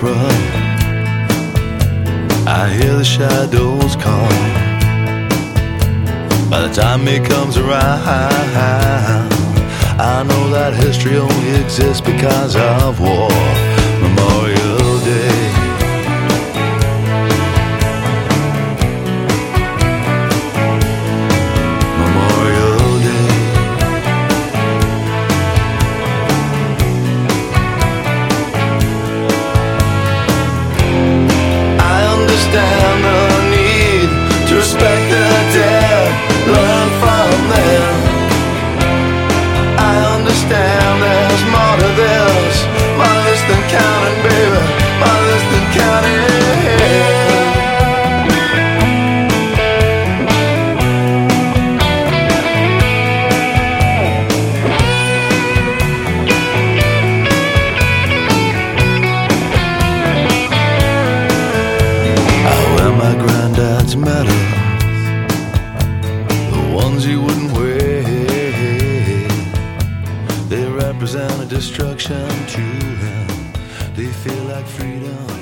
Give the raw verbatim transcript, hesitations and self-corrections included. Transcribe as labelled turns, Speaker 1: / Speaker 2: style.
Speaker 1: opera. I hear the shadows come. By the time it comes around, I know that history only exists because of war. Memorial Day. Memorial Day. I understand the need to respect the dead, learn from them. I understand there's more to this, more less than counting, baby, more less than counting. I wear my granddad's medals, the ones he wouldn't wear. They represent a destruction to him. They feel like freedom.